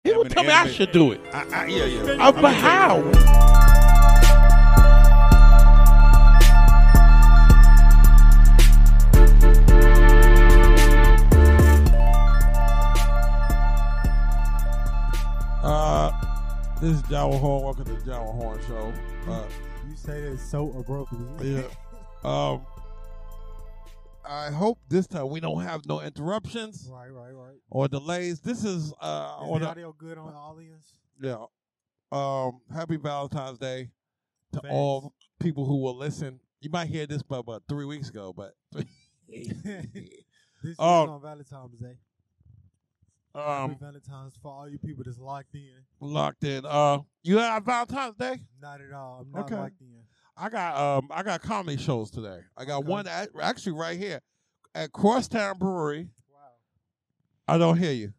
He would tell me I should do it. Yeah. But how? This is Jowell Horn. Welcome to the Jowell Horn Show. You say that so abruptly. Yeah. I hope this time we don't have no interruptions. Right. Or delays. This is Is the audio good on the audience? Yeah. Happy Valentine's Day to Thanks. all people who will listen. You might hear this about 3 weeks ago, but This is on Valentine's Day. Happy Valentine's for all you people that's locked in. Locked in. You have Valentine's Day? Not at all. I'm not Okay. locked in. I got comedy shows today. I got Okay. one actually right here at Crosstown Brewery. Wow. I don't hear you.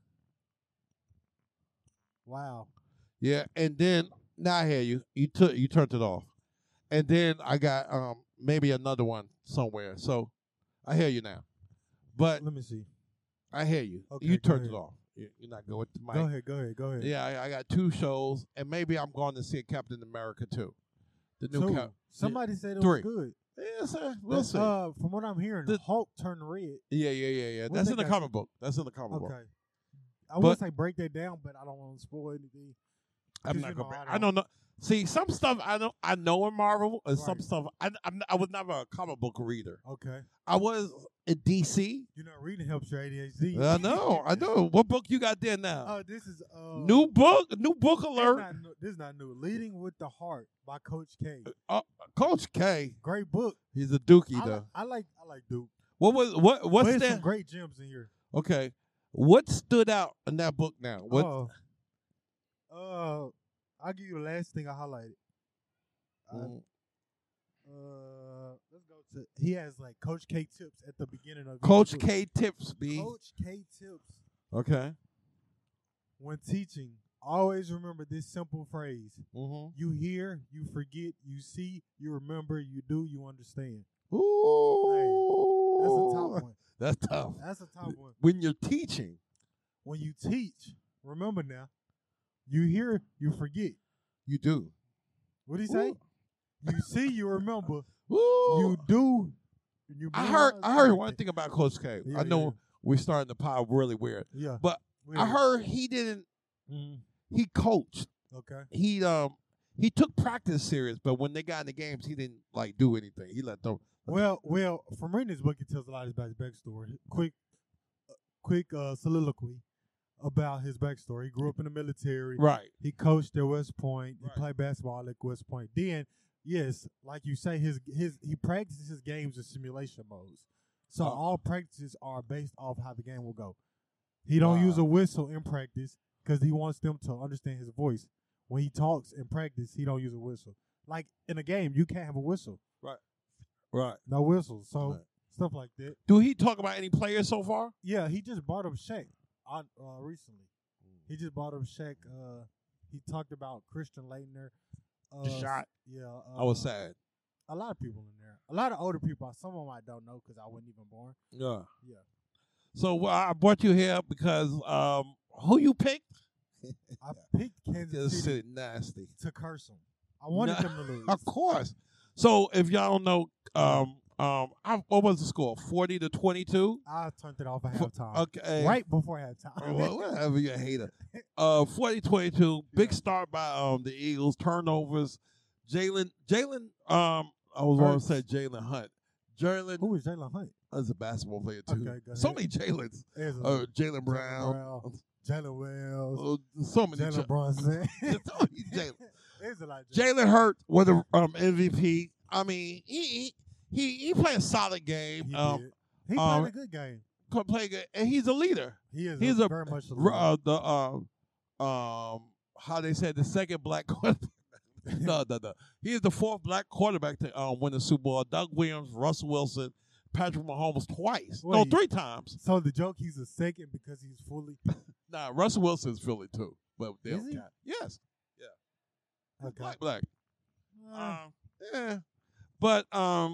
Wow. Yeah, and then now I hear you. You turned it off, and then I got maybe another one somewhere. So I hear you now, but Let me see. I hear you. Okay, You go turned it ahead. off. You're not going with the mic. Go ahead. Yeah, I got 2 shows, and maybe I'm going to see Captain America too. The new Two. Cap. Somebody said it 3. was good. Yeah, sir. We'll see. From what I'm hearing, The- Hulk turned red. Yeah. What That's they in the got? comic book. That's in the comic book. Okay. I would say break that down, but I don't want to spoil anything. I'm 'Cause not you gonna. know, I don't know. See, some stuff I know in Marvel, and some Right. stuff I was never a comic book reader. Okay. I was in DC. You know, reading helps your ADHD. I know. What book you got there now? Oh, this is New book alert. This is not new. Leading with the Heart by Coach K. Coach K. Great book. He's a dookie though. I like Duke. What's There's there? some great gems in here. Okay, what stood out in that book now? What? I'll give you the last thing I highlighted. Mm. Let's go to. He has like Coach K tips at the beginning of Coach each book. K tips, B. Coach K tips. Okay. When teaching, always remember this simple phrase: Mm-hmm. you hear, you forget, you see, you remember, you do, you understand. Ooh. That's a top one. That's tough. That's a top one. When you're teaching. When you teach, remember now, you hear, you forget. You do. What did he say? You see, you remember. Ooh. You do. You I heard one thing about Coach K. Yeah, I know yeah. we're starting to pile really weird. Yeah. But I heard he didn't. He coached. Okay. He took practice serious, but when they got in the games, he didn't like do anything. He let them. Well, from reading this book, it tells a lot about his backstory. Quick soliloquy about his backstory. He grew up in the military. Right. He coached at West Point. Right. He played basketball at West Point. Then, yes, like you say, he practices his games in simulation modes. So all practices are based off how the game will go. He don't use a whistle in practice because he wants them to understand his voice. When he talks in practice, he don't use a whistle. Like in a game, you can't have a whistle. Right. No whistles. So Right. stuff like that. Do he talk about any players so far? Yeah, he just brought up Shaq recently. He just brought up Shaq. He talked about Christian Laettner. The shot. Yeah. I was sad. A lot of people in there. A lot of older people. Some of them I don't know because I wasn't even born. Yeah. Yeah. So I brought you here because who you picked? I picked Kansas Just City nasty. to curse them. I wanted them to lose. Of course. So if y'all don't know, what was the score? 40-22. I turned it off at halftime. Okay. Right before halftime. Well, whatever, you a hater. 40-22. Big start by the Eagles. Turnovers. Jalen. I was going to say Jalen Hunt. Who is Jalen Hunt? That's a basketball player too. Okay, go So ahead. many Jalens. There's Jalen Brown. Jalen Wells. So many. Jalen Brunson. So many Jalen. There's a lot. Jalen Hurt was the MVP. I mean, he played a solid game. He did. He played a good game. Play good, and he's a leader. He's very much a leader. How they said the second black quarterback. No. He is the fourth black quarterback to win the Super Bowl. Doug Williams, Russell Wilson, Patrick Mahomes twice. Wait. 3 times. So the joke, he's a second because he's fully. Nah, Russell Wilson's Philly too, but they Is don't he? count. Yes. Yeah. Okay. Black. Uh, Yeah. But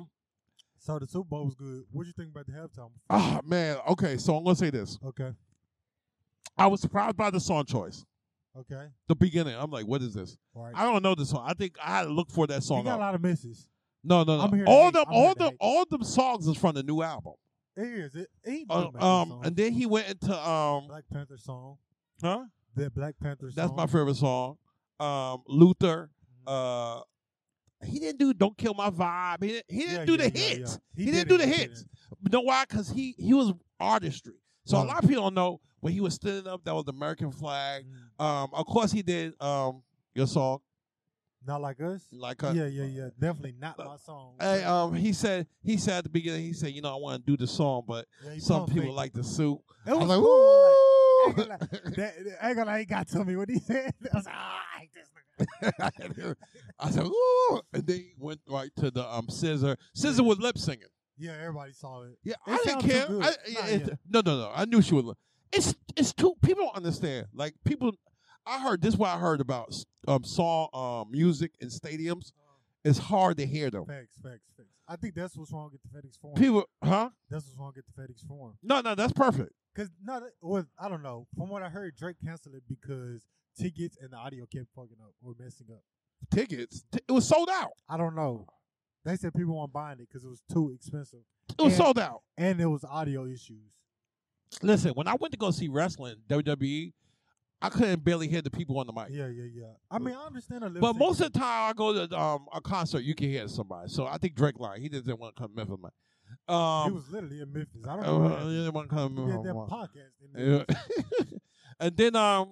so the Super Bowl was good. What do you think about the halftime? man. Okay, so I'm gonna say this. Okay. I was surprised by the song choice. Okay. The beginning. I'm like, what is this? Right. I don't know this song. I think I had to look for that He song got up. a lot of misses. No. I'm here to All hate. them, I'm here to hate. all them songs is from the new album. It is. He do make good songs. And then he went into Black Panther song. huh? The Black Panther song. That's my favorite song. Luther. He didn't do "Don't Kill My Vibe." He didn't do the hits. Yeah. He didn't do the hits. You know why? Because he was artistry. So a lot of people don't know when he was standing up. That was the American flag. Of course, he did your song. Not Like Us. Like Yeah. Definitely not my song. Hey, he said at the beginning, he said, I want to do the song, but some people like the suit. It was like, cool. woo! I ain't gonna lie, he got to me when he said. I was like, I hate this nigga. I said, ooh, and then he went right to the scissor. Scissor was lip singing. Yeah, everybody saw it. Yeah, It I didn't sounded care. too good. No. I knew she was. It's too. People don't understand. Like people, I heard this. Is what I heard about song music in stadiums. It's hard to hear them. Facts. I think that's what's wrong with the FedEx Forum. People, huh? That's what's wrong with the FedEx Forum. No, that's perfect. Cause I don't know. From what I heard, Drake canceled it because tickets and the audio kept fucking up or messing up. Tickets. It was sold out. I don't know. They said people weren't buying it because it was too expensive. It was sold out. And there was audio issues. Listen, when I went to go see wrestling, WWE, I couldn't barely hear the people on the mic. Yeah. I mean, I understand a little. But most of the time I go to a concert, you can hear somebody. So I think Drake lied. He didn't want to come to Memphis. He was literally in Memphis. I don't know. He didn't want to come to Yeah, Memphis. that podcast. Yeah. And then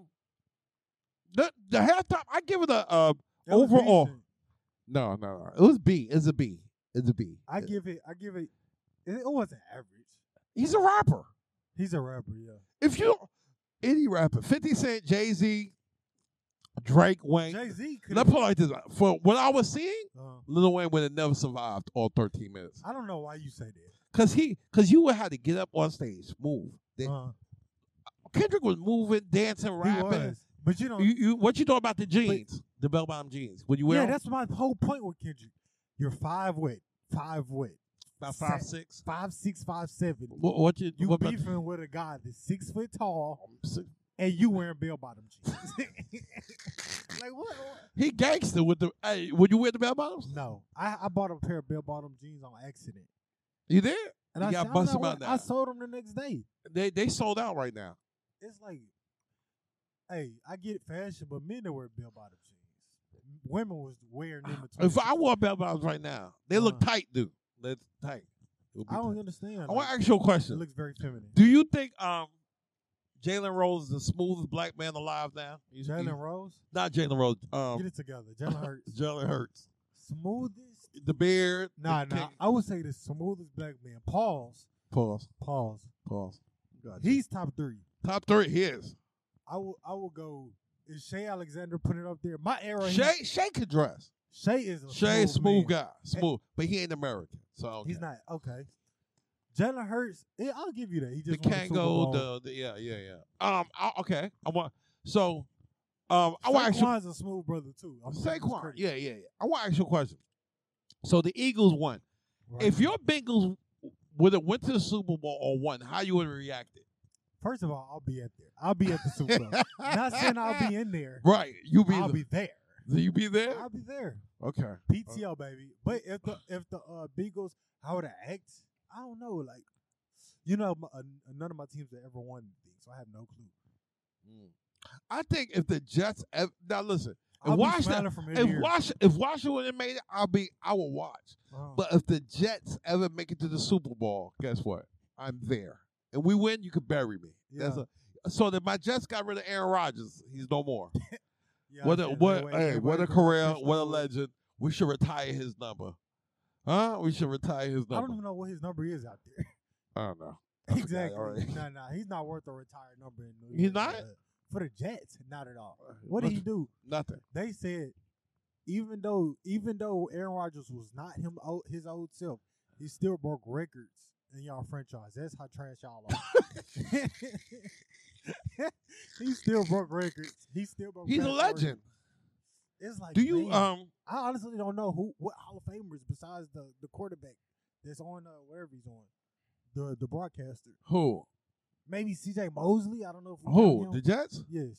the halftime, I give it a That was overall. decent. No. It was B. It's a B. I give it. It wasn't average. He's a rapper. He's a rapper, yeah. If you any rapper, 50 Cent, Jay-Z, Drake, Wayne. Jay-Z could. Let's put it like this: for what I was seeing, Uh, Lil Wayne would have never survived all 13 minutes. I don't know why you say that. Cause you would have to get up on stage, move. Then Kendrick was moving, dancing, He rapping. was. But you know, What you know about the jeans, the bell-bottom jeans? Would you wear yeah, them? that's my whole point with Kendrick. You're 5 what? About 5'6"? 5'6", 5'7". What You what about- beefing with a guy that's 6 foot tall si- and you wearing bell bottom jeans. Like what? He gangster with the. Hey, would you wear the bell-bottoms? No, I bought a pair of bell bottom jeans on accident, You did? and You I got said, bust I'm them not out wearing- now. I sold them the next day. They sold out right now. It's like, hey, I get fashion, but men that wear bell bottom jeans. Women was wearing them. between If I wore bell-bottoms right now, they look tight, dude. They're tight. It would be I don't tight. understand. I want to ask you a It question. looks very feminine. Do you think Jalen Rose is the smoothest black man alive now? Jalen Rose, Not Jalen Rose. get it together. Jalen Hurts, Jalen Hurts. smoothest. The beard. Nah. the king- I would say the smoothest black man. Pause. Pause. Gotcha. Gotcha. He's top 3. Top 3. He is. I will go. Is Shea Alexander putting it up there? My era. Shay could dress. Shea is a Shay smooth man. guy. Smooth. But he ain't American. So okay. He's not okay. Jalen Hurts. Yeah, I'll give you that. He The just won the Super Bowl. Kango, yeah. Okay. I want I want to ask you Saquon's a smooth brother too. I'm Saquon. Yeah. I want to ask you a question. So the Eagles won. Right. If your Bengals would have went to the Super Bowl or won, how you would have reacted? First of all, I'll be at there. I'll be at the Super Bowl. Not saying I'll be in there. Right. I'll be there. You be there? I'll be there. Okay. PTO baby. But if the Beagles, how would I act? I don't know. Like, none of my teams have ever won anything, so I have no clue. I think if the Jets now listen, I'll be smiling from ear to ear. if Washington had made it, I will watch. Uh-huh. But if the Jets ever make it to the Super Bowl, guess what? I'm there. And we win, you could bury me. Yeah. So that my Jets got rid of Aaron Rodgers. He's no more. Yeah, What I a said, what wait, hey, wait, what a wait, career, wait, what a wait. legend. We should retire his number. Huh? We should retire his I don't number. even know what his number is out there. I don't know. Exactly. all right. No, he's not worth a retired number in New York. He's not? For the Jets, not at all. What did he do? Nothing. They said even though Aaron Rodgers was not his old self, he still broke records in y'all franchise. That's how trash y'all are. He still broke records. He's He's a legend. It's like, Do you man, I honestly don't know what Hall of Famers besides the quarterback that's on wherever he's on, the broadcaster. who? Maybe C.J. Mosley. I don't know if we Who? count The him. Jets? Yes.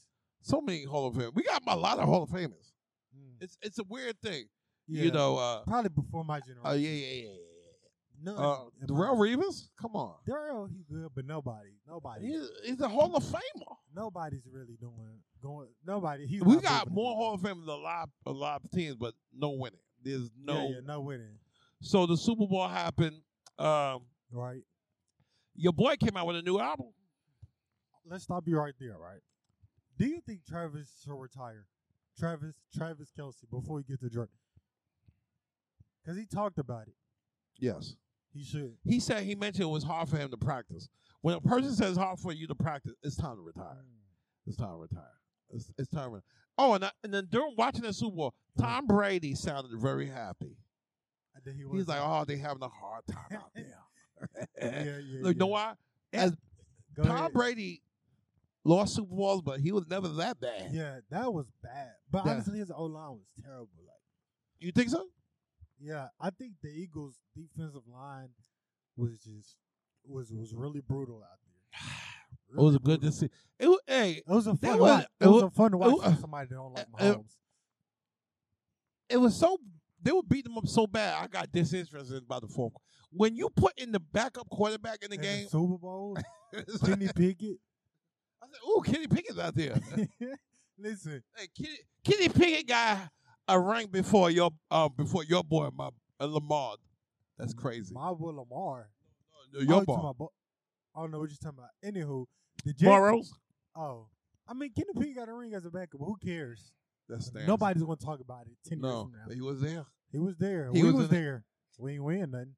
So many Hall of Famers. We got a lot of Hall of Famers. Mm. It's a weird thing. Yeah. You know. Probably before my generation. Yeah. None. Darrell Reeves? Come on. Darrell, he's good, but nobody. He's a Hall of Famer. Nobody's really going. Nobody. He's We not got moving more it. Hall of Famers than a lot of teams, but no winning. There's no. Yeah, no winning. So the Super Bowl happened. Right. Your boy came out with a new album. Let's stop you right there. Right. Do you think Travis should retire? Travis Kelce before he gets to Drake, because he talked about it. Yes. He should. He said he mentioned it was hard for him to practice. When a person says it's hard for you to practice, it's time to retire. It's time to retire. It's time to. Oh, and then during watching the Super Bowl, Tom Brady sounded very happy. He's like, oh, they having a hard time out there. yeah. Look, you know why? As Go Tom ahead. Brady lost Super Bowls, but he was never that bad. Yeah, that was bad. But Yeah. honestly, his O-line was terrible. Like, You think so? yeah, I think the Eagles' defensive line was really brutal out there. It was a good to see. It was, hey, It was a That fun was- watch. It it was was- a fun to watch it was- for somebody that don't like it- Mahomes. it was so they were beating them up so bad. I got disinterested about the fourth. When you put in the backup quarterback in the In game, Super Bowl, it's Kenny like- Pickett. I said, "Ooh, Kenny Pickett's out there." Listen, Hey, Kenny Pickett got a ring before your boy, Lamar. That's crazy. my boy Lamar. Your Oh, boy, I don't know what you're talking about. Anywho, the Jets. Burrows. Oh, I mean, Kenny Pickett got a ring as a backup, but who cares? That's nasty. Nobody's gonna talk about it 10 years No, from now. he was there. He was there. He we was was in there. We ain't win nothing.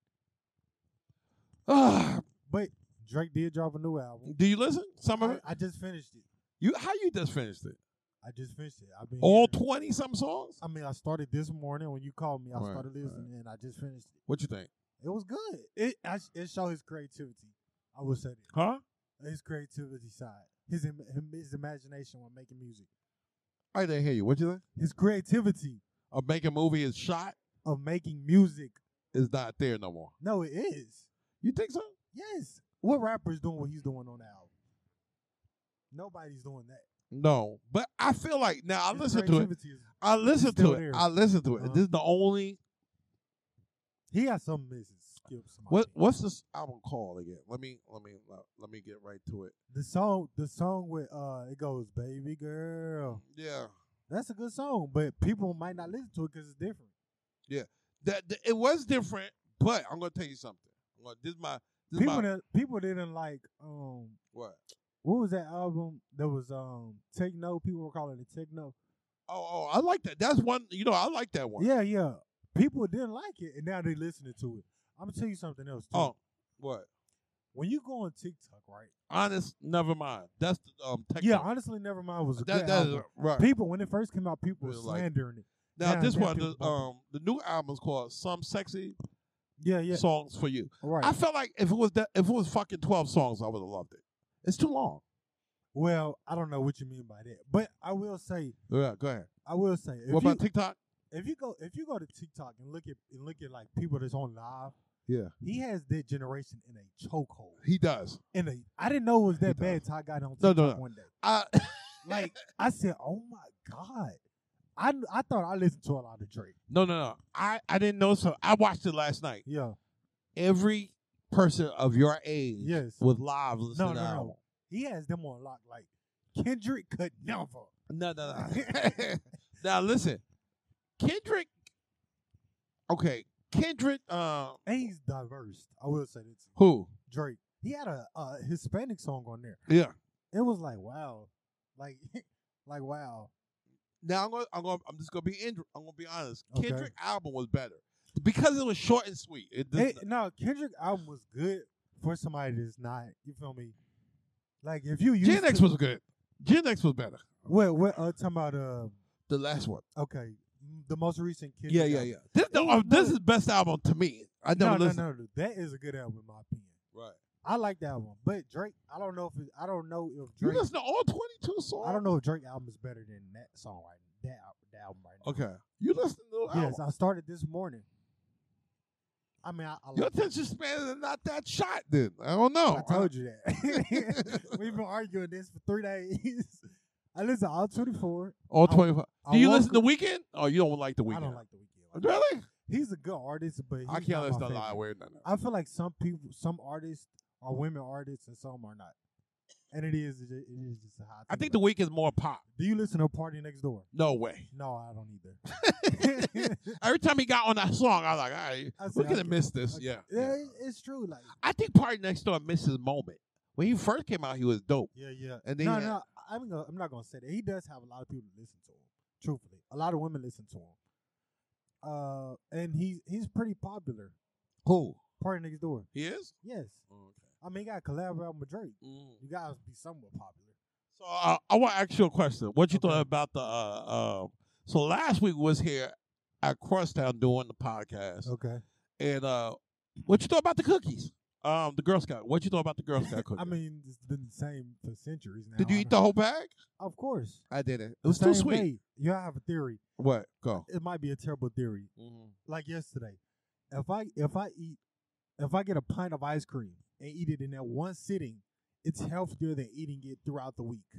Ah, But Drake did drop a new album. do you listen? Some of it. I just finished it. How you just finished it? I just finished it. I've been All hearing- 20-some songs. I mean, I started this morning when you called me. I Right, started listening, and I just finished it. What you think? It was good. It showed his creativity. I would say that. Huh? His creativity side, his imagination when making music, I didn't hear you. What you think? his creativity A making movie is shot of making music. is not there no more. No, it is. You think so? Yes. What rapper is doing what he's doing on the album? Nobody's doing that. No, but I feel like now I His listen to it. creativity is- I listen still to it. there. I listen to it. Uh-huh. This is the only. He got some misses. Skips. What's this album called again? Let me get right to it. The song with it goes, "Baby Girl." Yeah, That's a good song, but people might not listen to it because it's different. that it was different, but I'm gonna tell you something. This is my People didn't like what? what was that album that was techno? People were calling it techno. Oh, I like that. That's one. I like that one. Yeah. People didn't like it, and now they listening to it. I'm gonna tell you something else too. Oh, what? When you go on TikTok, right? Honest, never mind. That's the techno. Yeah, honestly, Nevermind was a good that is album. right. People, when it first came out, people were Really like it. slandering it. Now Now- this now one, people the new album is called "Some Sexy Yeah. Songs for You." Right. I felt like if it was fucking 12 songs, I would have loved it. It's too long. Well, I don't know what you mean by that, but I will say, Yeah, go ahead. if What you, about TikTok? if you go to TikTok and look at like people that's on live, Yeah, he has that generation in a chokehold. he does. I didn't know it was He that does. bad till I got on No, TikTok no. one day. I Like I said, oh my god, I thought I listened to a lot of Drake. no. I didn't know so. I watched it last night. Yeah, Every person of your age Yes. was live listening to the no. album. He has them on lock. Like Kendrick could never. No. Now listen, Kendrick. Okay, Kendrick. And he's diverse. I will say this. Who? Drake. He had a Hispanic song on there. Yeah. It was like wow, like wow. Now I'm just gonna be I'm gonna be honest. Okay. Kendrick album was better because it was short and sweet. No, Kendrick album was good for somebody that's not. You feel me? Like if you used Gen X to, was good. Gen X was better. what talking about The last one. okay, the most recent Kendrick. Yeah. album. This is best album to me. I never listened. No. That is a good album in my opinion. Right. I like that one, but Drake. I don't know if You Drake. listen to all 22 songs. I don't know if Drake album is better than that song right now. That album right now. Okay. You listen to the album. Yes, I started this morning. I mean, I Your like attention span is not that shot. Then I don't know. I told you that. We've been arguing this for 3 days. I listen all 24. All 25. I Do you woke listen to Weeknd? Oh, you don't like the Weeknd? I don't like the Weeknd. Really? He's a good artist, but he's I can't not listen my to a lot of favorite. weird. No. I feel like some artists are women artists and some are not. And it is just how I think the Weeknd's more pop. Do you listen to Party Next Door? No way. No, I don't either. Every time he got on that song, I was like, all right, I we're said, going to miss this. Yeah. It's true. Like, I think Party Next Door missed his moment. When he first came out, he was dope. yeah. And then No, I'm not gonna say that. He does have a lot of people that listen to him. Truthfully, a lot of women listen to him. And he's pretty popular. Who? Party Next Door. He is? Yes. Oh, okay. I mean, he got a collab album with Drake. You gotta be somewhat popular. So I want to ask you a question. What you Okay. thought about the so last week was here at Crosstown doing the podcast. Okay. And what you thought about the cookies? The Girl Scout. What you thought about the Girl Scout cookies? I mean, it's been the same for centuries now. Did you eat the whole bag? Of course. I didn't. It was too Same sweet. day. You have a theory. What? Go. It might be a terrible theory. Like yesterday, if I get a pint of ice cream and eat it in that one sitting, it's healthier than eating it throughout the week.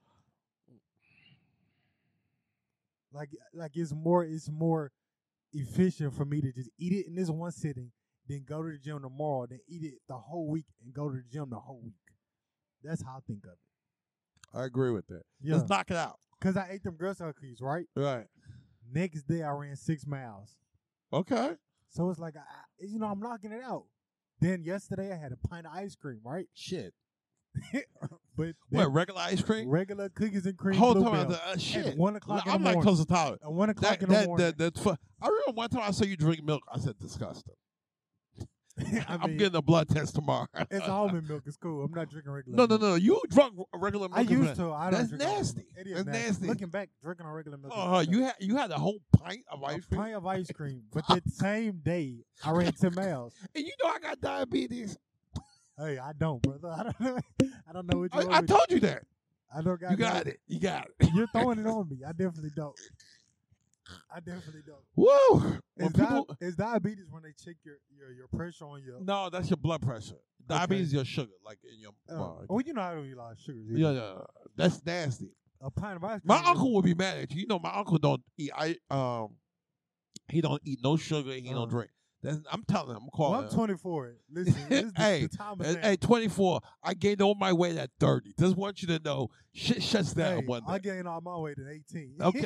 Like it's more efficient for me to just eat it in this one sitting, then go to the gym tomorrow, then eat it the whole week and go to the gym the whole week. That's how I think of it. I agree with that. Yeah. Let's knock it out. Because I ate them Girl Scout cookies, right? Right. Next day I ran 6 miles. Okay. So it's like, I'm knocking it out. Then yesterday I had a pint of ice cream, right? Shit. But What, regular ice cream? regular cookies and cream. Hold Bluebell. on. Shit. At 1 o'clock in I'm the like morning. close to tolerant. At 1 o'clock in the morning. That's I remember one time I saw you drink milk. I said, disgusting. I I'm mean, getting a blood test tomorrow. it's almond milk. It's cool. I'm not drinking regular No. milk. You drunk regular milk. I used to. I don't That's drink regular nasty. milk. It is That's nasty. Looking back, drinking on regular milk. You had a whole pint of ice a cream. pint of ice cream. But that same day, I ran 10 miles. And you know I got diabetes. Hey, I don't, brother. I don't know. I don't know what you I want me- told you that. I don't got You got that. it. You got it. You're throwing it on me. I definitely don't. I definitely don't. Woo! When people, Is diabetes when they check your pressure on your? no, that's your blood pressure. Diabetes is your sugar, like in your. Well, you know I don't eat a lot of sugars. Either. Yeah, that's nasty. A pint of ice cream. My uncle would be mad at you. You know, my uncle don't eat. He don't eat no sugar. He don't drink. I'm telling him. I'm calling. Well, I'm 24. Listen, this is Hey, the time is now. Hey, 24. I gained all my weight at 30. Just want you to know, shit shuts down Hey, one day. I gained all my weight at 18. Okay.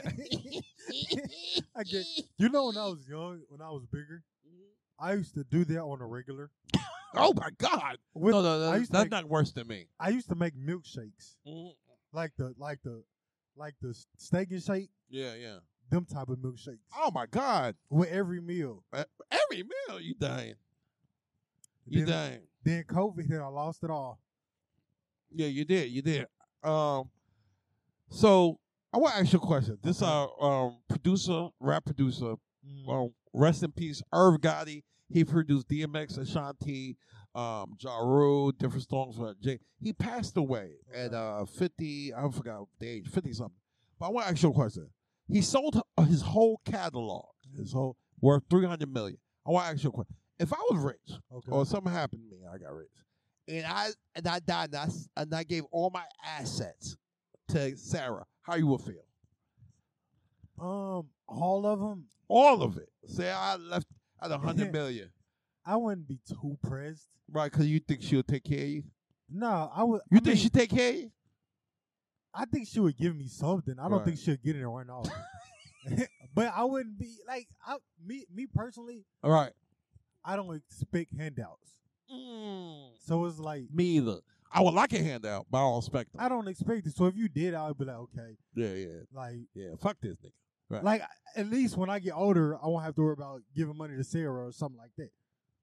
You know, when I was young, when I was bigger, I used to do that on a regular. Oh my God! With- No, I used to that's make- not worse than me. I used to make milkshakes, like the steak and shake, Yeah. them type of milkshakes Oh my God! with every meal. Every meal you dying. You Then- dying. Then COVID hit, I lost it all. Yeah, you did. You did. So I want to ask you a question. This producer, rap producer. Rest in peace, Irv Gotti. He produced DMX, Ashanti, Ja Rule, different songs with Jay. He passed away at 50. I forgot the age, 50 something. But I want to ask you a question. He sold his whole catalog, his whole worth $300 million. I want to ask you a question. If I was rich, or something happened to me, I got rich, and I died, and I gave all my assets to Sarah, how you would feel? All of them. All of it. Say I left at $100 million. I wouldn't be too pressed. Right, because you think she'll take care of you? No, I would. You think she'd take care of you? I think she would give me something. I don't Right. think she'll get it and run off. But I wouldn't be like me personally. All right. I don't expect handouts. So it's like Me either. I would like a handout, but I don't expect them. I don't expect it. So if you did, I would be like, okay, Yeah. like Fuck this nigga. Right. like at least when I get older, I won't have to worry about giving money to Sarah or something like that.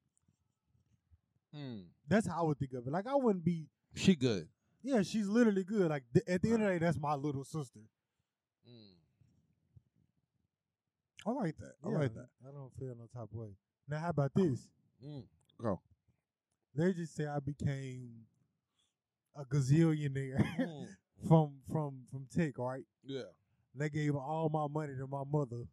That's how I would think of it. Like I wouldn't be. She good. Yeah, she's literally good. Like at the end of the day, that's my little sister. I like that. I Yeah, like that. I don't feel no type of way. Now, how about this? Go. They just say I became a gazillionaire from tech, right? Yeah. They gave all my money to my mother.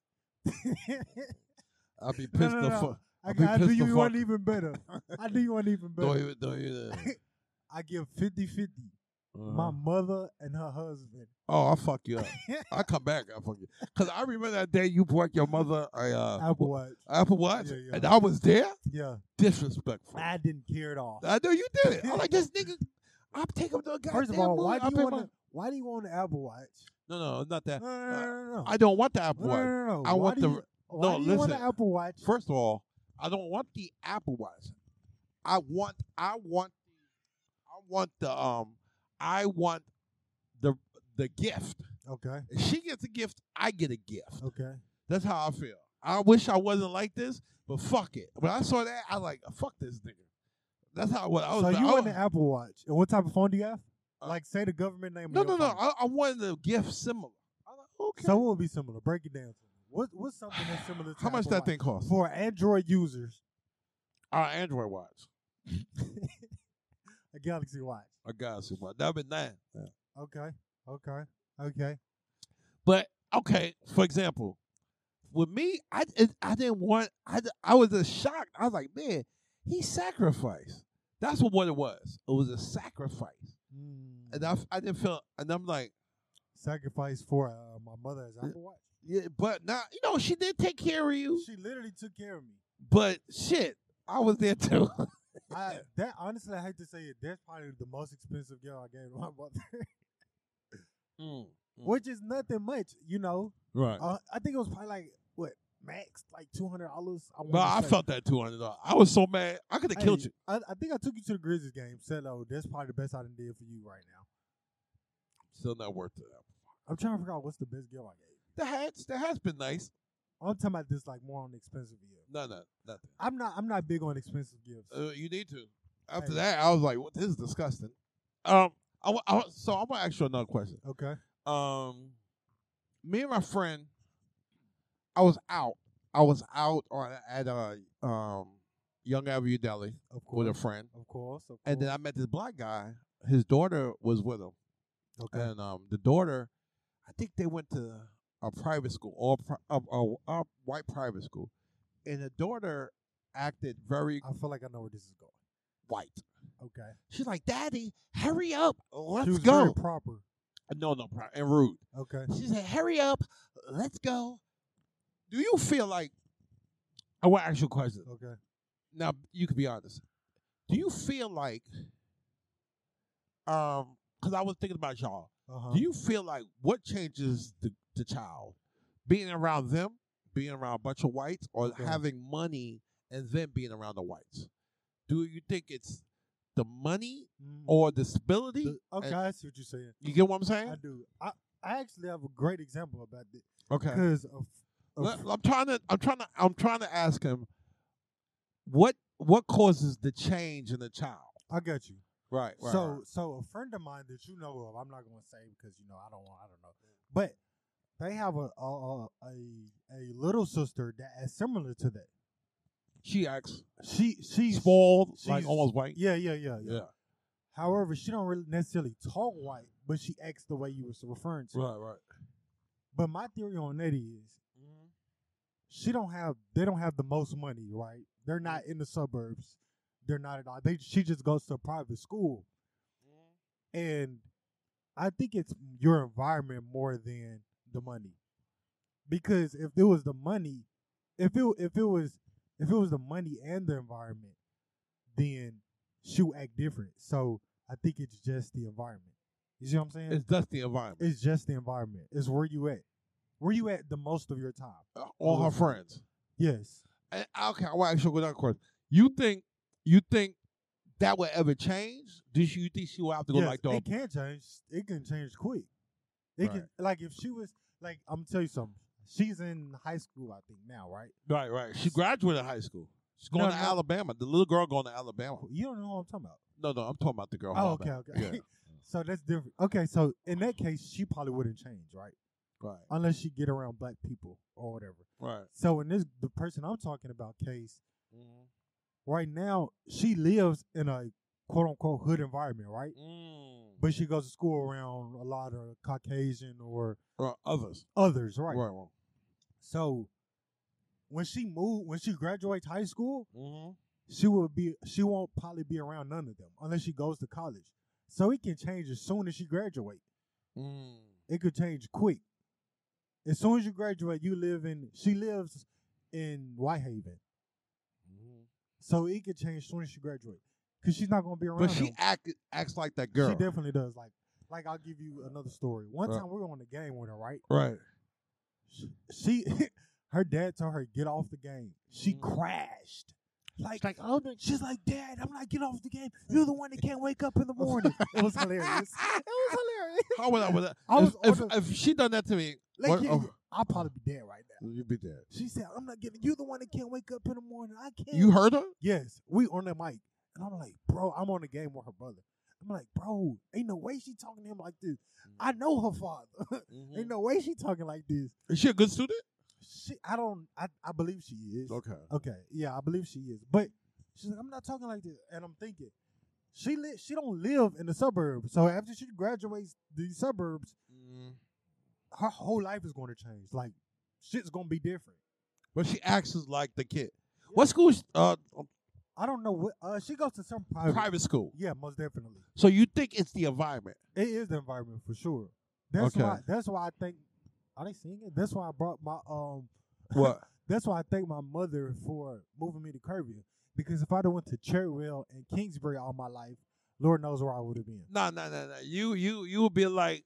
I'll be pissed the fuck. I do you one even better. I do you one even better. Don't you I give 50-50. My mother and her husband. Oh, I'll fuck you up. I come back, I'll fuck you. Because I remember that day you bought your mother a Apple Watch. Apple Watch, Yeah, yeah. and I was there. Yeah. Disrespectful. I didn't care at all. I know you did it. I'm like, this nigga, I'll take him to a goddamn First of all, movie. why do you want an Apple Watch? No, not that. No. I don't want the Apple Watch. No. I want the. Why do you want an Apple Watch? First of all, I don't want the Apple Watch. I want the gift. Okay. If she gets a gift, I get a gift. Okay. That's how I feel. I wish I wasn't like this, but fuck it. When I saw that, I was like, fuck this nigga. That's how I was. So you want an Apple Watch. And what type of phone do you have? Like, say the government name. No. I wanted a gift similar. I'm like, okay. So what would be similar? Break it down to me. What's something that's similar to how much Apple that Watch? thing cost? For Android users. Android watch. A Galaxy Watch. A Galaxy watch. That would be $9. Yeah. Okay. But okay, for example, with me, I didn't want. I was just shocked. I was like, man, he sacrificed. That's what it was. It was a sacrifice, and I didn't feel. And I'm like, sacrifice for my mother's Apple Watch. Yeah, but now she did take care of you. She literally took care of me. But shit, I was there too. That honestly, I hate to say it. That's probably the most expensive gift I gave my mother. Which is nothing much, Right. I think it was probably like max like $200. No, I felt that $200. I was so mad. I could have killed you. I think I took you to the Grizzlies game. Said, "Oh, that's probably the best I done did for you right now." Still not worth it. I'm trying to figure out what's the best gift I gave. The hat's been nice. I'm talking about this like more on the expensive gift. No, nothing. I'm not big on expensive gifts. You need to. After that, I was like, "What? This is disgusting." So I'm gonna ask you another question. Okay. Me and my friend, I was out at Young Avenue Deli with a friend. Of course. And then I met this black guy. His daughter was with him. Okay. And the daughter, I think they went to a private school or a white private school. And the daughter acted very I feel like I know where this is going. white. Okay. She's like, "Daddy, hurry up. Let's She was go." very proper. No, and rude. Okay. She said, "Hurry up. Let's go." Do you feel like, I want to ask you a question. Okay. Now, you can be honest. Do you feel like, because I was thinking about y'all, do you feel like what changes the child? Being around them, being around a bunch of whites, or having money and then being around the whites? Do you think it's the money or the stability? Okay, I see what you're saying. You get what I'm saying? I do. I actually have a great example about this. Okay. Because I'm trying to ask him what causes the change in the child. I got you. Right. So a friend of mine that you know of, I'm not going to say because I don't know, but they have a little sister that is similar to that. She acts. She's spoiled, like almost white. Yeah. However, she don't really necessarily talk white, but she acts the way you were referring to. Right. But my theory on that is, they don't have the most money, right? They're not in the suburbs. They're not at all. She just goes to a private school, and I think it's your environment more than the money. Because if it was the money, if it was the money and the environment, then she would act different. So I think it's just the environment. You see what I'm saying? It's just the environment. It's just the environment. It's where you at. Where you at the most of your time? All her friends. Yes. Okay, I want to ask you another question. You think that would ever change? Do you think she will have to go like that? It can change. It can change quick. It can, like if she was like, I'm gonna tell you something. She's in high school, I think now, right? Right. She graduated high school. She's going to Alabama. The little girl going to Alabama. You don't know what I'm talking about. No, I'm talking about the girl. Oh, okay. Yeah. So that's different. Okay, so in that case, she probably wouldn't change, right? Right. Unless she get around black people or whatever. Right. So in the person I'm talking about case, right now she lives in a quote unquote hood environment, right? But she goes to school around a lot of Caucasian or others, right? Right. So when she graduates high school, she won't probably be around none of them unless she goes to college. So it can change as soon as she graduate. Mm. It could change quick. As soon as you graduate, she lives in Whitehaven. So it could change as soon as she graduates. Because she's not going to be around But she them. acts like that girl. She definitely does. Like I'll give you another story. One time we were on the game with her, right? Right. She her dad told her to get off the game. She crashed. She's like, Dad, I'm not getting off the game. You're the one that can't wake up in the morning. It was hilarious. How was that? I was if she done that to me, I'll probably be dead right now. You'd be dead. She said, I'm not getting. You're the one that can't wake up in the morning. I can't. You heard her? Yes. We on the mic. And I'm like, bro, I'm on the game with her brother. I'm like, bro, ain't no way she talking to him like this. I know her father. Ain't no way she talking like this. Is she a good student? I believe she is. Okay. Yeah, I believe she is. But she's like, I'm not talking like this. And I'm thinking, she don't live in the suburbs. So after she graduates the suburbs, her whole life is going to change. Like, shit's going to be different. But she acts like the kid. Yeah. What school? I don't know what. She goes to some private school. Yeah, most definitely. So you think it's the environment? It is the environment for sure. That's why I think. Are they singing? That's why I brought my What? That's why I thank my mother for moving me to Kerrville. Because if I'd have went to Cherryville and Kingsbury all my life, Lord knows where I would have been. No. You would be like.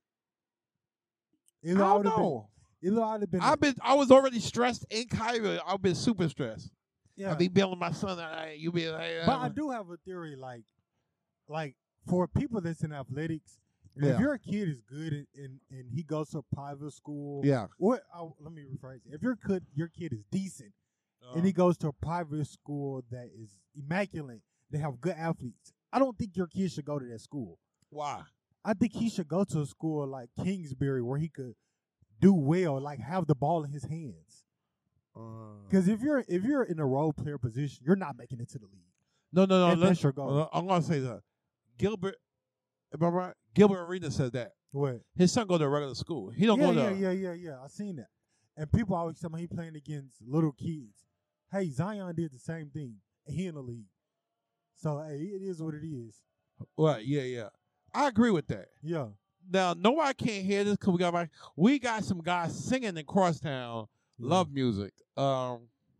I don't know. Either I'd have been. I was already stressed in Kerrville. I've been super stressed. Yeah. I be building my son. You be like. But I do have a theory, like for people that's in athletics. If your kid is good and he goes to a private school, or let me rephrase it. If your kid is decent and he goes to a private school that is immaculate, they have good athletes, I don't think your kid should go to that school. Why? I think he should go to a school like Kingsbury where he could do well, like have the ball in his hands. Because if you're in a role player position, you're not making it to the league. No. That's your goal. I'm gonna say that Gilbert. Am I right? Gilbert Arenas said that. What? His son go to a regular school. He don't go to. Yeah. I seen that. And people always tell me he playing against little kids. Hey, Zion did the same thing, and he in the league. So hey, it is what it is. Right? Yeah. I agree with that. Yeah. Now nobody can't hear this because we got some guys singing in Crosstown. Love music. Yeah.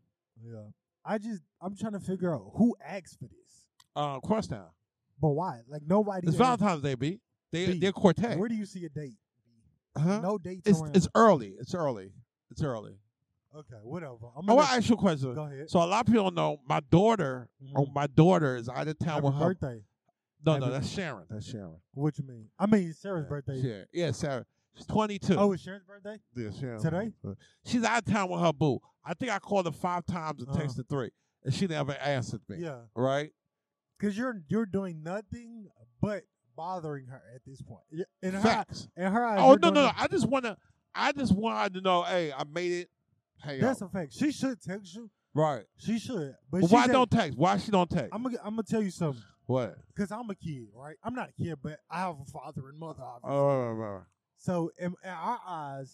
I'm trying to figure out who asked for this. Crosstown. But why? Like nobody. It's Valentine's Day, B. They're quartet. Where do you see a date? Huh? No dates around. It's early. Okay, whatever. I want to ask you a question. Go ahead. So a lot of people don't know my daughter. My daughter is out of town with her birthday. No, that's Sharon. That's Sharon. What you mean? I mean Sarah's birthday. Yeah, Sarah. She's 22. Oh, it's Sharon's birthday? Yeah, Sharon. Today? She's out of town with her boo. I think I called her 5 times and texted 3, and she never answered me. Yeah. Right? Because you're doing nothing but bothering her at this point. In Facts. Her eyes. Oh no! I just wanted to know. Hey, I made it. Hey, that's a fact. She should text you. Right. She should. But why don't text? Why she don't text? I'm gonna tell you something. What? Because I'm a kid, right? I'm not a kid, but I have a father and mother. Obviously. Oh. So in our eyes,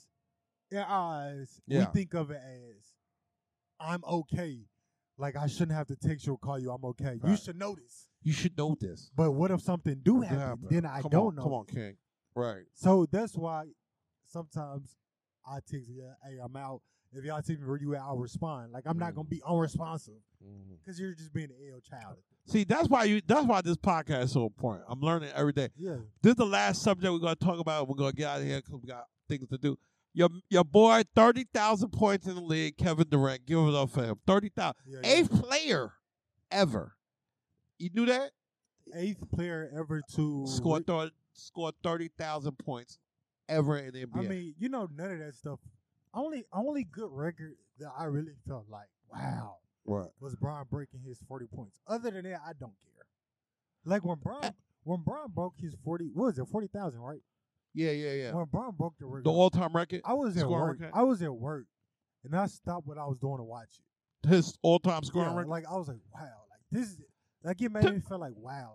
we think of it as I'm okay. Like, I shouldn't have to text you or call you. I'm okay. Right. You should know this. You should know this. But what if something do happen? Then I don't know. Come on, King. Right. So that's why sometimes I text you, hey, I'm out. If y'all text me where you at, I'll respond. Like, I'm not going to be unresponsive because you're just being an ill child. See, that's why this podcast is so important. I'm learning every day. Yeah. This is the last subject we're going to talk about. We're going to get out of here because we got things to do. Your boy, 30,000 points in the league, Kevin Durant. Give it up for him. 30,000. Yeah. 8th player ever. You knew that? 8th player ever to score 30,000 points ever in the NBA. I mean, none of that stuff. Only good record that I really felt like, wow, was Bron breaking his 40 points. Other than that, I don't care. Like when Bron broke his 40, what was it, 40,000, right? Yeah. When Bron broke the record, the all-time record, I was at work, and I stopped what I was doing to watch it. His all-time scoring record. Like I was like, wow, like this is like it made me feel like wow.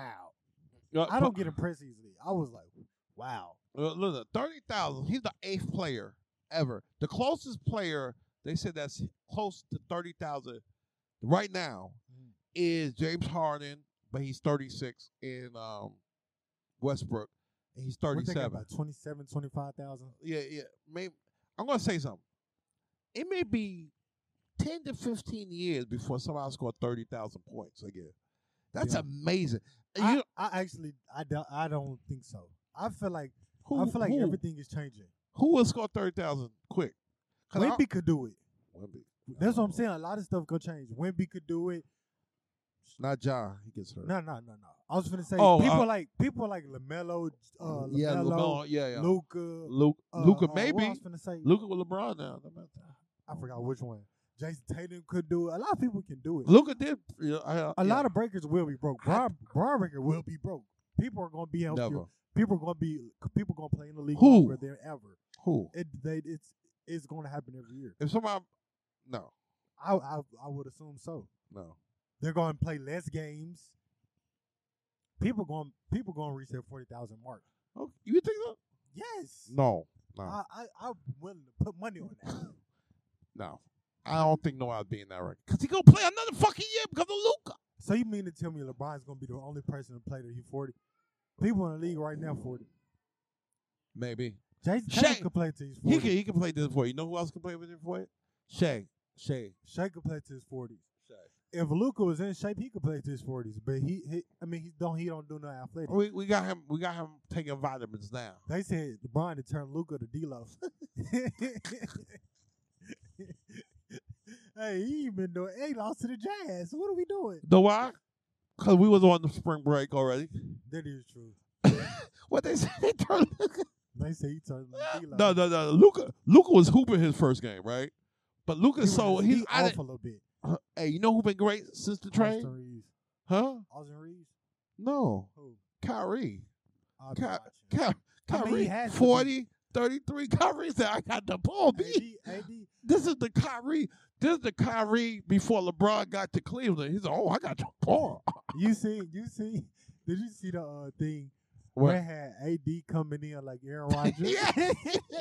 I don't get impressed easily. I was like, wow. Look, 30,000. He's the 8th player ever. The closest player they said that's close to 30,000 right now is James Harden, but he's 36 in Westbrook, and he's What they got, 37. about 27, 25,000? Yeah. Maybe I'm gonna say something. It may be 10 to 15 years before somebody scored 30,000 points again. That's amazing. I don't think so. I feel like everything is changing. Who will score 30,000 quick? Wemby could do it. Wemby. That's what I'm saying. A lot of stuff could change. Wemby could do it. Not Ja. He gets hurt. No. I was gonna say people like LaMelo, LaMelo, Luka. Luka, What maybe. I was gonna say, Luka with LeBron now. I forgot which one. Jason Tatum could do it. A lot of people can do it. Luka did. A lot of breakers will be broke. Bron Breaker will be broke. People are gonna be healthy. Never. People gonna play in the league longer than ever. Who? It's gonna happen every year. If somebody, no. I would assume so. No. They're going to play less games. People going to reach their 40,000 mark. Oh, you think so? Yes. No. I'm willing to put money on that. No. I don't think nobody's being that record. Because he's going to play another fucking year because of Luka. So you mean to tell me LeBron's going to be the only person to play that he's 40? People in the league right now 40. Maybe. Jason Tatum could play till he's 40. He can play this for you. You know who else can play with him for you? Shea could play to his 40s. If Luka was in shape, he could play to his 40s. But he don't do no athletic. We got him taking vitamins now. They said LeBron to turn Luka to D-Lo. Hey, he even doing. He lost to the Jazz. What are we doing? Know why? Because we was on the spring break already. That is true. What they say? They turned. They say he turned D-Lo. No. Luka was hooping his first game, right? But Luka, he's off a little bit. Hey, you know who been great since the trade? Austin Reeves. Huh? Austin Reeves? No. Who? Kyrie. Kyrie, 40, 33. Kyrie said, I got the ball. AD. This is the Kyrie before LeBron got to Cleveland. He said, I got the ball. You see? Did you see the thing where it had AD coming in like Aaron Rodgers? Yeah.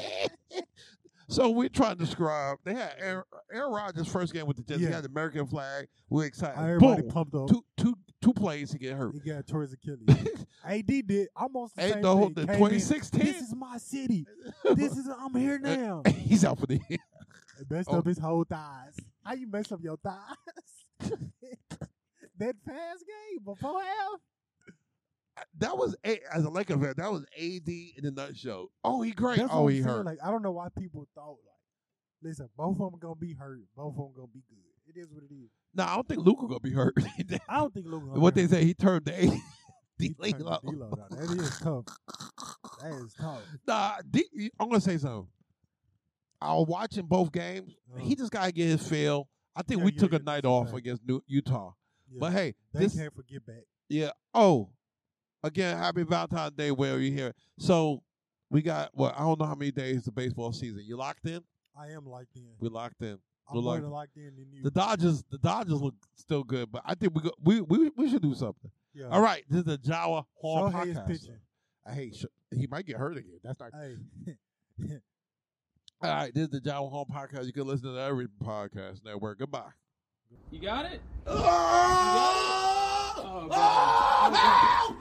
So we're trying to describe. They had Aaron Rodgers' first game with the Jets. He had the American flag. We're excited. Everybody pumped up. Two plays to get hurt. He got towards Achilles. AD did almost the same thing. The 2016. This is my city. I'm here now. He's out for the year. Messed up his whole thighs. How you mess up your thighs? That fast game before half. That was as a Lakers fan. That was AD in a nutshell. Oh, he great. That's what he I'm saying. hurt. Like I don't know why people thought listen, both of them gonna be hurt. Both of them gonna be good. It is what it is. No, I don't think Luka gonna be hurt. I don't think Luka. What they say, he turned the AD. D-Lo. That is tough. That is tough. Nah, I'm gonna say something. I was watching both games. He just gotta get his feel. I think we took a night off against Utah. Yeah. But hey, they can't forget back. Yeah. Oh. Again, happy Valentine's Day wherever you hear it. So we got I don't know how many days the baseball season. You locked in? I am locked in. We locked in. I'm more locked in than you. The Dodgers look still good, but I think we should do something. Yeah. All right, this is the Jawa Horn Shohei podcast. is pitching. He might get hurt again. That's not. Hey. All right, this is the Jawa Horn podcast. You can listen to every podcast network. Goodbye. You got it? Oh, Oh, God.